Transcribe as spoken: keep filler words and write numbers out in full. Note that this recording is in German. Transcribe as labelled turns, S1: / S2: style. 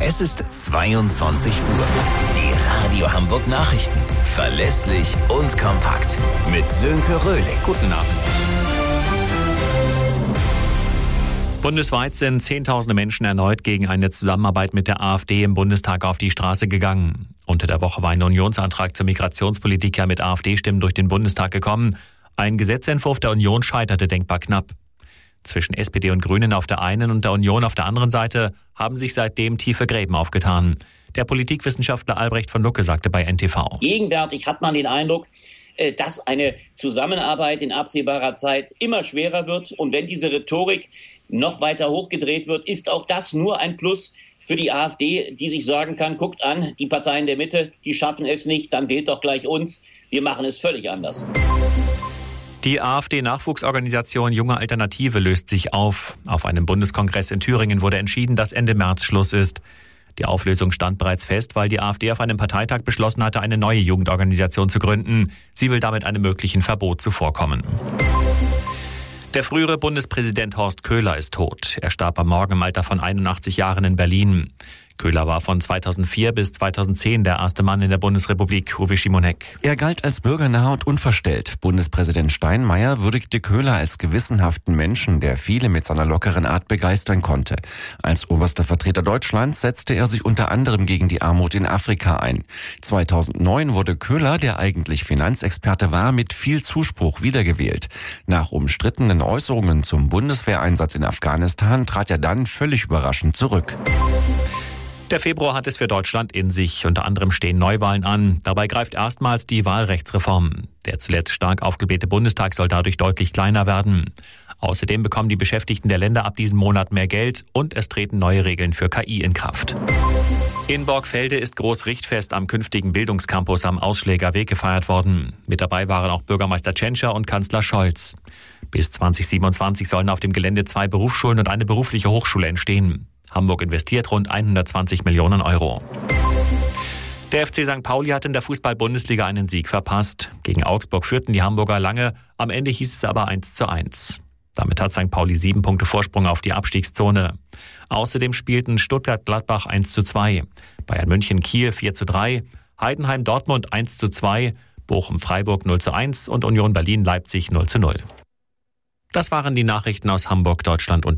S1: Es ist zweiundzwanzig Uhr. Die Radio Hamburg Nachrichten. Verlässlich und kompakt. Mit Sönke Röhling.
S2: Guten Abend. Bundesweit sind Zehntausende Menschen erneut gegen eine Zusammenarbeit mit der AfD im Bundestag auf die Straße gegangen. Unter der Woche war ein Unionsantrag zur Migrationspolitik ja mit AfD-Stimmen durch den Bundestag gekommen. Ein Gesetzentwurf der Union scheiterte denkbar knapp. Zwischen S P D und Grünen auf der einen und der Union auf der anderen Seite haben sich seitdem tiefe Gräben aufgetan. Der Politikwissenschaftler Albrecht von Lucke sagte bei N T V:
S3: Gegenwärtig hat man den Eindruck, dass eine Zusammenarbeit in absehbarer Zeit immer schwerer wird. Und wenn diese Rhetorik noch weiter hochgedreht wird, ist auch das nur ein Plus für die AfD, die sich sagen kann, guckt an, die Parteien der Mitte, die schaffen es nicht, dann wählt doch gleich uns. Wir machen es völlig anders.
S2: Die AfD-Nachwuchsorganisation Junge Alternative löst sich auf. Auf einem Bundeskongress in Thüringen wurde entschieden, dass Ende März Schluss ist. Die Auflösung stand bereits fest, weil die AfD auf einem Parteitag beschlossen hatte, eine neue Jugendorganisation zu gründen. Sie will damit einem möglichen Verbot zuvorkommen. Der frühere Bundespräsident Horst Köhler ist tot. Er starb am Morgen im Alter von einundachtzig Jahren in Berlin. Köhler war von zweitausendvier bis zweitausendzehn der erste Mann in der Bundesrepublik, Uwe Schimonek.
S4: Er galt als bürgernah und unverstellt. Bundespräsident Steinmeier würdigte Köhler als gewissenhaften Menschen, der viele mit seiner lockeren Art begeistern konnte. Als oberster Vertreter Deutschlands setzte er sich unter anderem gegen die Armut in Afrika ein. zweitausendneun wurde Köhler, der eigentlich Finanzexperte war, mit viel Zuspruch wiedergewählt. Nach umstrittenen Äußerungen zum Bundeswehreinsatz in Afghanistan trat er dann völlig überraschend zurück.
S2: Der Februar hat es für Deutschland in sich. Unter anderem stehen Neuwahlen an. Dabei greift erstmals die Wahlrechtsreform. Der zuletzt stark aufgeblähte Bundestag soll dadurch deutlich kleiner werden. Außerdem bekommen die Beschäftigten der Länder ab diesem Monat mehr Geld und es treten neue Regeln für K I in Kraft. In Borgfelde ist Großrichtfest am künftigen Bildungscampus am Ausschläger Weg gefeiert worden. Mit dabei waren auch Bürgermeister Tschentscher und Kanzler Scholz. Bis zwanzig siebenundzwanzig sollen auf dem Gelände zwei Berufsschulen und eine berufliche Hochschule entstehen. Hamburg investiert rund hundertzwanzig Millionen Euro. Der F C Sankt Pauli hat in der Fußball-Bundesliga einen Sieg verpasst. Gegen Augsburg führten die Hamburger lange, am Ende hieß es aber eins zu eins. Damit hat Sankt Pauli sieben Punkte Vorsprung auf die Abstiegszone. Außerdem spielten Stuttgart-Gladbach eins zu zwei, Bayern München-Kiel vier zu drei, Heidenheim-Dortmund eins zu zwei, Bochum-Freiburg null zu eins und Union Berlin-Leipzig null zu null. Das waren die Nachrichten aus Hamburg, Deutschland und